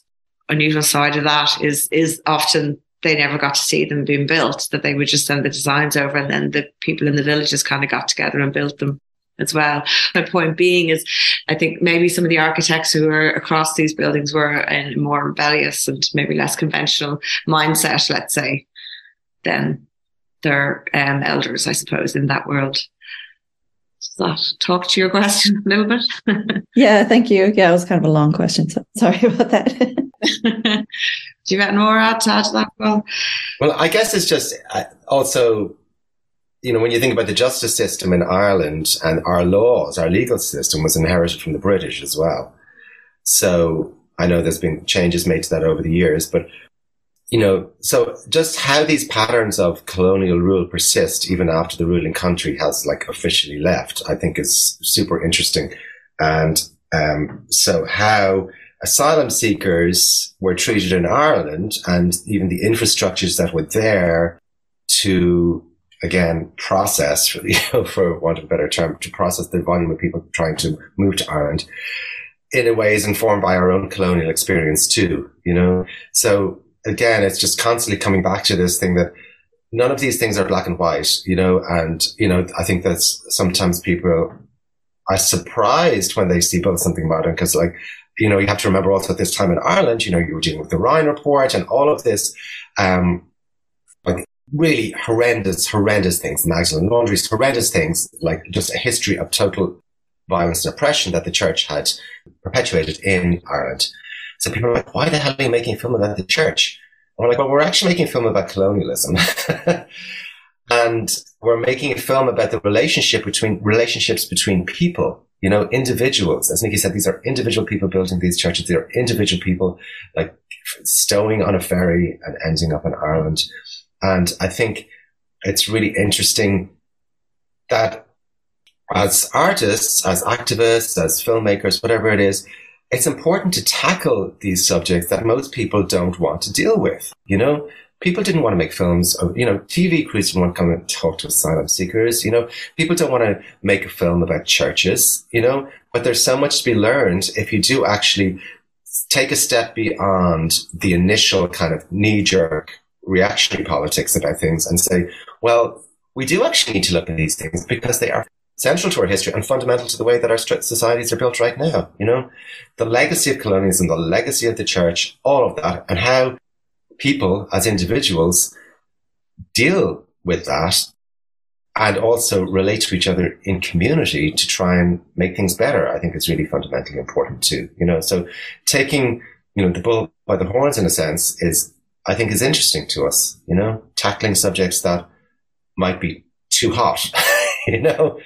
unusual side of that is is often they never got to see them being built, that they would just send the designs over and then the people in the villages kind of got together and built them as well. My point being is, I think maybe some of the architects who were across these buildings were in a more rebellious and maybe less conventional mindset, let's say, than their um, elders, I suppose, in that world. Does that talk to your question a little bit? Yeah, thank you. Yeah, it was kind of a long question, so sorry about that. Do you have more add to add to that, Paul? Well, I guess it's just also, you know, when you think about the justice system in Ireland and our laws, our legal system was inherited from the British as well. So I know there's been changes made to that over the years, but, you know, so just how these patterns of colonial rule persist even after the ruling country has like officially left, I think is super interesting. And um, so how asylum seekers were treated in Ireland and even the infrastructures that were there to, again, process, for, you know, for want of a better term, to process the volume of people trying to move to Ireland, in a way is informed by our own colonial experience too, you know? So again, it's just constantly coming back to this thing that none of these things are black and white, you know, and, you know, I think that's sometimes people are surprised when they see both something modern because, like, you know, you have to remember also at this time in Ireland, you know, you were dealing with the Ryan Report and all of this, um, like really horrendous, horrendous things, Magdalene Laundries, horrendous things, like just a history of total violence and oppression that the church had perpetuated in Ireland. So people are like, why the hell are you making a film about the church? And we're like, well, we're actually making a film about colonialism. And we're making a film about the relationship between relationships between people. You know, individuals, as Nikki said, these are individual people building these churches. They are individual people like stowing on a ferry and ending up in Ireland. And I think it's really interesting that as artists, as activists, as filmmakers, whatever it is, it's important to tackle these subjects that most people don't want to deal with. You know, people didn't want to make films of, you know, T V crews didn't want to come and talk to asylum seekers. You know, people don't want to make a film about churches, you know, but there's so much to be learned if you do actually take a step beyond the initial kind of knee-jerk reactionary politics about things and say, well, we do actually need to look at these things because they are central to our history and fundamental to the way that our societies are built right now. You know, the legacy of colonialism, the legacy of the church, all of that, and how people as individuals deal with that and also relate to each other in community to try and make things better, I think is really fundamentally important too. You know, so taking, you know, the bull by the horns in a sense is, I think is interesting to us, you know, tackling subjects that might be too hot, you know.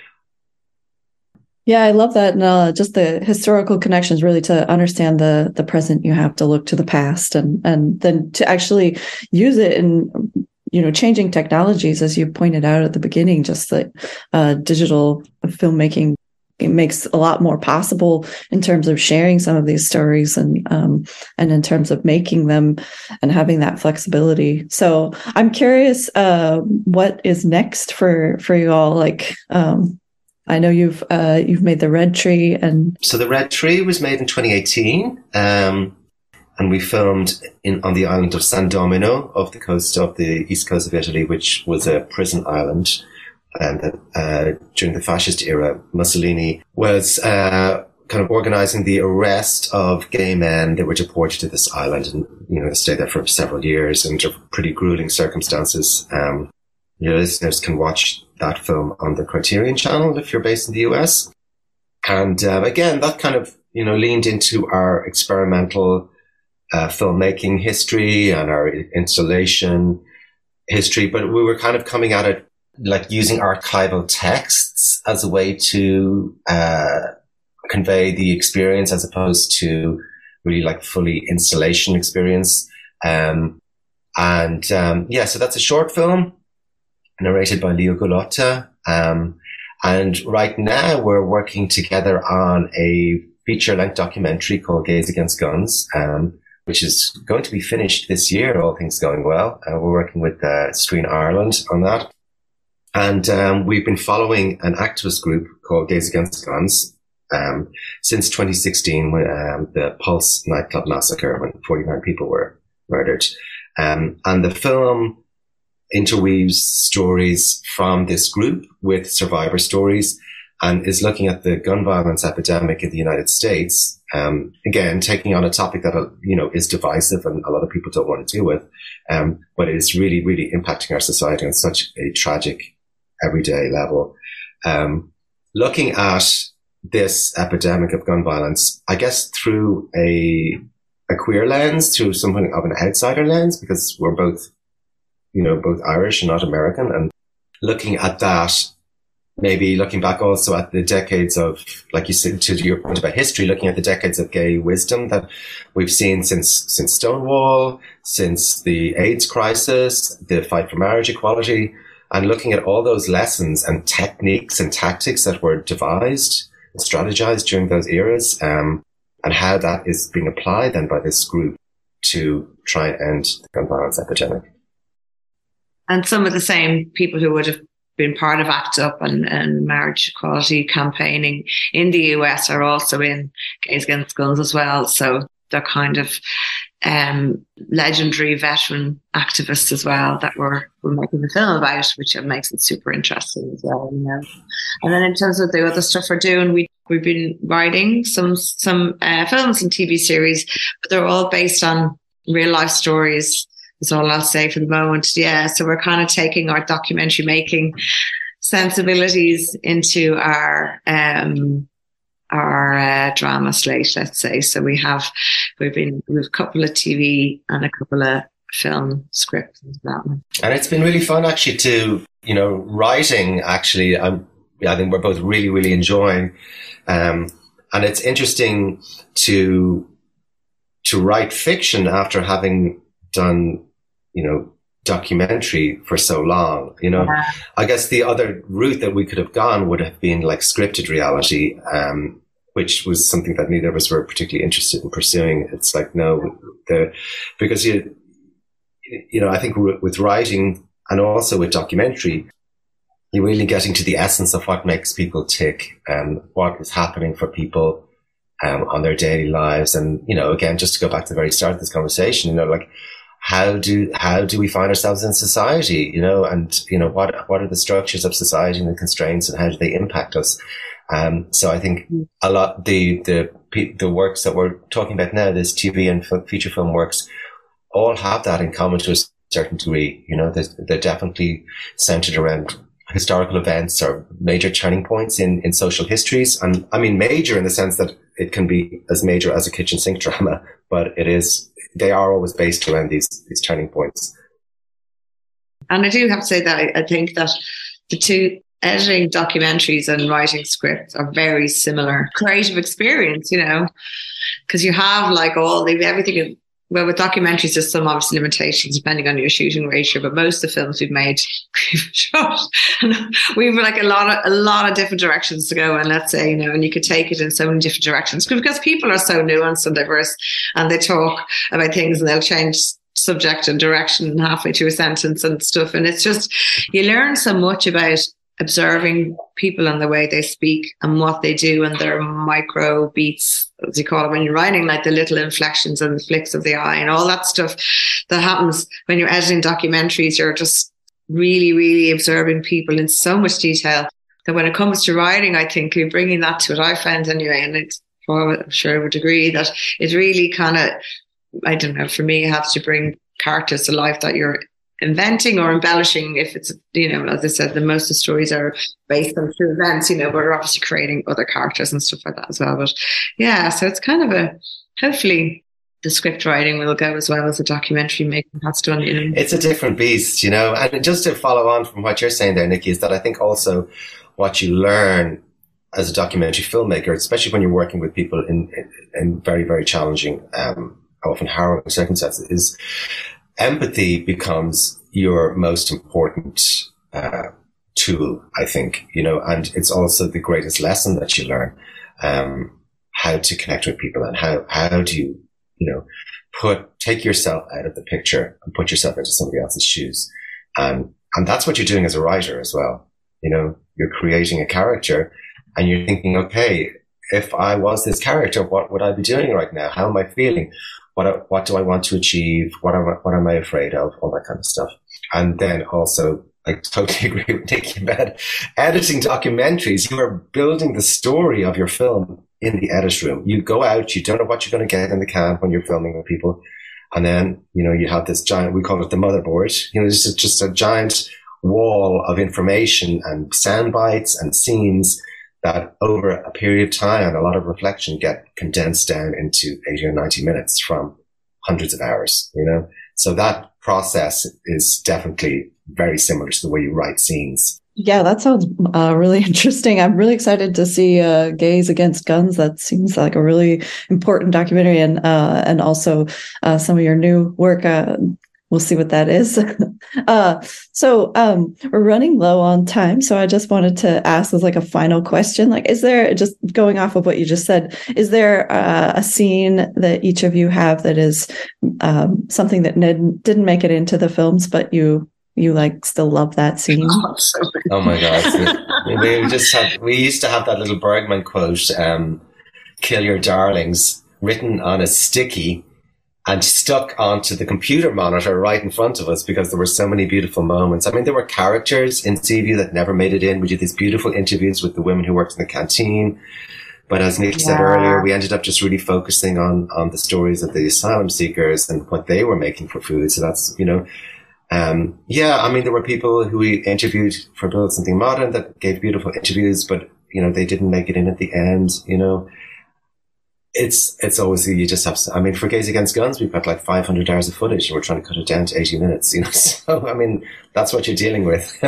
Yeah, I love that. And uh, just the historical connections, really, to understand the the present, you have to look to the past and, and then to actually use it in, you know, changing technologies, as you pointed out at the beginning, just that uh, digital filmmaking, it makes a lot more possible in terms of sharing some of these stories and um, and in terms of making them and having that flexibility. So I'm curious, uh, what is next for for you all? Like, um, I know you've uh, you've made the Red Tree, and so the Red Tree was made in twenty eighteen, um, and we filmed in on the island of San Domino, off the coast of the east coast of Italy, which was a prison island. And uh, during the fascist era, Mussolini was uh, kind of organizing the arrest of gay men that were deported to this island, and you know, stayed there for several years under pretty grueling circumstances. Um, your listeners can watch that film on the Criterion Channel if you're based in the U S. And uh, again, that kind of, you know, leaned into our experimental uh, filmmaking history and our installation history, but we were kind of coming at it like using archival texts as a way to uh, convey the experience as opposed to really like fully installation experience. Um, and um, yeah, so that's a short film narrated by Leo Gullotta. Um, and right now we're working together on a feature-length documentary called Gays Against Guns, um, which is going to be finished this year, all things going well. Uh, we're working with uh, Screen Ireland on that. And um, we've been following an activist group called Gays Against Guns, um, since twenty sixteen, when um, the Pulse nightclub massacre, when forty-nine people were murdered. Um, and the film interweaves stories from this group with survivor stories, and is looking at the gun violence epidemic in the United States. Um, again, taking on a topic that, uh, you know, is divisive and a lot of people don't want to deal with. Um, but it is really, really impacting our society on such a tragic, everyday level. Um, looking at this epidemic of gun violence, I guess through a, a queer lens, through something of an outsider lens, because we're both, you know, both Irish and not American, and looking at that, maybe looking back also at the decades of, like you said, to your point about history, looking at the decades of gay wisdom that we've seen since, since Stonewall, since the AIDS crisis, the fight for marriage equality, and looking at all those lessons and techniques and tactics that were devised and strategized during those eras, um, and how that is being applied then by this group to try and end the gun violence epidemic. And some of the same people who would have been part of ACT UP and, and marriage equality campaigning in the U S are also in Gays Against Guns as well. So they're kind of um, legendary veteran activists as well that we're, we're making the film about, which makes it super interesting as well, you know. And then in terms of the other stuff we're doing, we, we've been writing some, some uh, films and T V series, but they're all based on real life stories. That's all I'll say for the moment. Yeah. So we're kind of taking our documentary making sensibilities into our, um, our uh, drama slate, let's say. So we have, we've been, we've a couple of T V and a couple of film scripts as well. And it's been really fun actually to, you know, writing actually, I'm, yeah, I think we're both really, really enjoying, um, and it's interesting to, to write fiction after having done, you know, documentary for so long, you know. Yeah. I guess the other route that we could have gone would have been like scripted reality, um, which was something that neither of us were particularly interested in pursuing. It's like, no, the, because you, you know, I think with writing and also with documentary, you're really getting to the essence of what makes people tick and what is happening for people um, on their daily lives. And, you know, again, just to go back to the very start of this conversation, you know, like, How do, how do we find ourselves in society, you know, and, you know, what, what are the structures of society and the constraints and how do they impact us? Um, so I think a lot, the, the, the works that we're talking about now, this T V and feature film works, all have that in common to a certain degree. You know, they're, they're definitely centered around historical events or major turning points in, in social histories. And I mean, major in the sense that it can be as major as a kitchen sink drama, but it is, they are always based around these, these turning points. And I do have to say that I, I think that the two, editing documentaries and writing scripts, are very similar creative experience, you know, because you have like all the, everything. Well, with documentaries, there's some obvious limitations depending on your shooting ratio, but most of the films we've made, we've shot, and we've like a lot of, a lot of different directions to go. And let's say, you know, and you could take it in so many different directions because people are so nuanced and diverse, and they talk about things and they'll change subject and direction halfway through a sentence and stuff. And it's just, you learn so much about observing people and the way they speak and what they do and their micro beats, as you call it, when you're writing, like the little inflections and the flicks of the eye and all that stuff that happens when you're editing documentaries. You're just really, really observing people in so much detail that when it comes to writing, I think you're bringing that to it. I found anyway, and it's, well, I'm sure I would agree that it really kind of, I don't know, for me, it has to bring characters to life that you're inventing or embellishing. If it's, you know, as I said, the most of the stories are based on true events, you know, but we're obviously creating other characters and stuff like that as well. But yeah, so it's kind of a, hopefully the script writing will go as well as the documentary making has done, you know. It's a different beast, you know. And just to follow on from what you're saying there, Nikki, is that I think also what you learn as a documentary filmmaker, especially when you're working with people in, in, in very, very challenging, um, often harrowing circumstances, is empathy becomes your most important uh, tool, I think, you know, and it's also the greatest lesson that you learn, um, how to connect with people and how, how do you, you know, put, take yourself out of the picture and put yourself into somebody else's shoes. Um, and that's what you're doing as a writer as well. You know, you're creating a character and you're thinking, okay, if I was this character, what would I be doing right now? How am I feeling? What what do I want to achieve? What am I, what am I afraid of? All that kind of stuff. And then also, I totally agree with Nikki about editing documentaries. You are building the story of your film in the edit room. You go out, you don't know what you're going to get in the camp when you're filming with people. And then, you know, you have this giant, we call it the motherboard. You know, it's just, just a giant wall of information and sound bites and scenes that over a period of time and a lot of reflection get condensed down into eighty or ninety minutes from hundreds of hours, you know? So that process is definitely very similar to the way you write scenes. Yeah, that sounds uh, really interesting. I'm really excited to see uh, Gays Against Guns. That seems like a really important documentary, and uh, and also uh, some of your new work. Uh, we'll see what that is. uh, so um, we're running low on time, so I just wanted to ask as like a final question. Like, is there, just going off of what you just said, is there uh, a scene that each of you have that is um, something that didn't didn't make it into the films, but you you like still love that scene? Oh my God. we, we just had, we used to have that little Bergman quote, um, "Kill your darlings," written on a sticky and stuck onto the computer monitor right in front of us because there were so many beautiful moments. I mean, there were characters in Seaview that never made it in. We did these beautiful interviews with the women who worked in the canteen. But as Nick yeah. said earlier, we ended up just really focusing on, on the stories of the asylum seekers and what they were making for food. So that's, you know, um, yeah, I mean, there were people who we interviewed for Build Something Modern that gave beautiful interviews, but, you know, they didn't make it in at the end, you know. It's, it's always, you just have, I mean, for Gays Against Guns, we've got like five hundred hours of footage and we're trying to cut it down to eighty minutes, you know. So, I mean, that's what you're dealing with.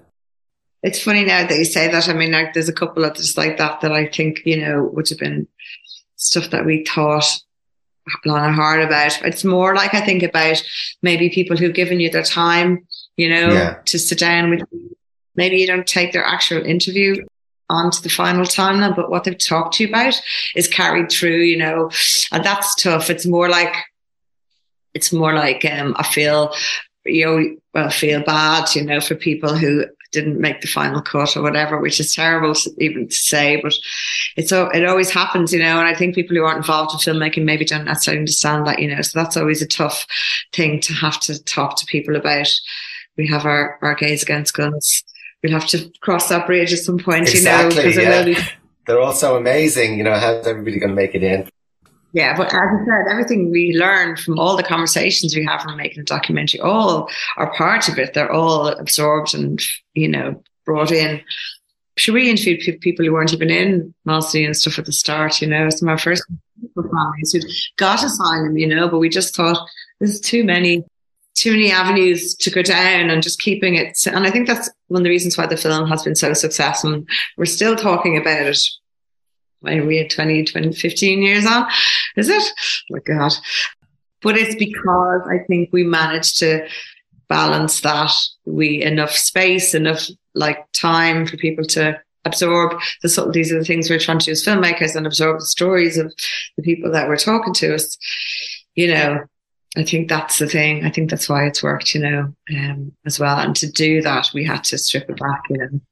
It's funny now that you say that. I mean, like, there's a couple of just like that that I think, you know, would have been stuff that we thought long and hard about. It's more like, I think about maybe people who've given you their time, you know, yeah. to sit down with you. Maybe you don't take their actual interview onto the final timeline, but what they've talked to you about is carried through, you know, and that's tough. It's more like, it's more like, um, I feel, you know, well, feel bad, you know, for people who didn't make the final cut or whatever, which is terrible to even to say, but it's, it always happens, you know, and I think people who aren't involved in filmmaking maybe don't necessarily understand that, you know, so that's always a tough thing to have to talk to people about. We have our, our Gays Against Guns. We'll have to cross that bridge at some point, exactly, you know. Yeah. Be... They're all so amazing, you know, how's everybody going to make it in? Yeah, but as I said, everything we learn from all the conversations we have from making a documentary, all are part of it. They're all absorbed and, you know, brought in. Sure, we interviewed people who weren't even in Malsey and stuff at the start, you know, some of our first families who got asylum, you know, but we just thought there's too many too many avenues to go down and just keeping it. And I think that's one of the reasons why the film has been so successful. We're still talking about it. When we had twenty, twenty, fifteen years on, is it? Oh my God. But it's because I think we managed to balance that. We enough space, enough like time for people to absorb the subtleties of the things we're trying to do as filmmakers and absorb the stories of the people that were talking to us. You know, I think that's the thing. I think that's why it's worked, you know, um, as well. And to do that, we had to strip it back, you know.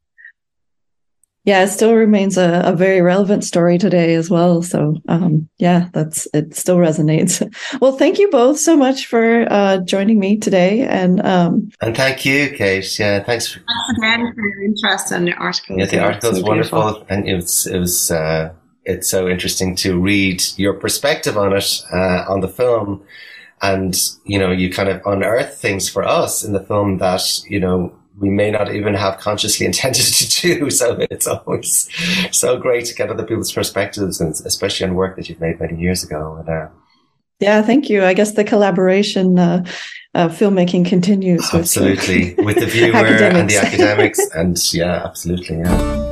Yeah, it still remains a, a very relevant story today as well. So, um, yeah, that's it still resonates. Well, thank you both so much for uh, joining me today. And um, and thank you, Kate. Yeah, thanks. For- thanks again for your interest in the article. Yeah, the article is wonderful. Beautiful. And it was, it was uh, it's so interesting to read your perspective on it, uh, on the film. And, you know, you kind of unearth things for us in the film that, you know, we may not even have consciously intended to do. So it's always so great to get other people's perspectives, and especially on work that you've made many years ago. And, uh, yeah, thank you. I guess the collaboration, uh, uh, filmmaking continues. Absolutely. With, with the viewer and the academics. And yeah, absolutely. Yeah.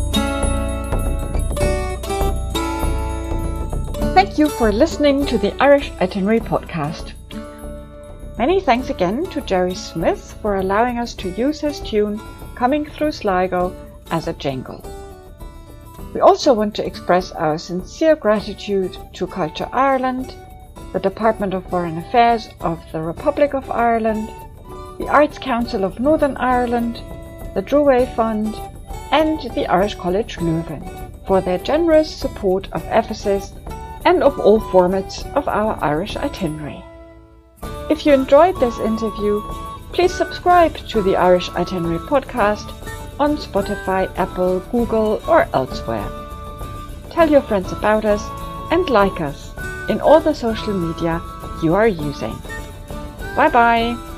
Thank you for listening to the Irish Itinerary podcast. Many thanks again to Jerry Smith for allowing us to use his tune Coming Through Sligo as a jingle. We also want to express our sincere gratitude to Culture Ireland, the Department of Foreign Affairs of the Republic of Ireland, the Arts Council of Northern Ireland, the Druway Fund, and the Irish College Leuven. for their generous support of Ephesus and of all formats of our Irish itinerary. If you enjoyed this interview, please subscribe to the Irish Itinerary podcast on Spotify, Apple, Google, or elsewhere. Tell your friends about us and like us in all the social media you are using. Bye bye!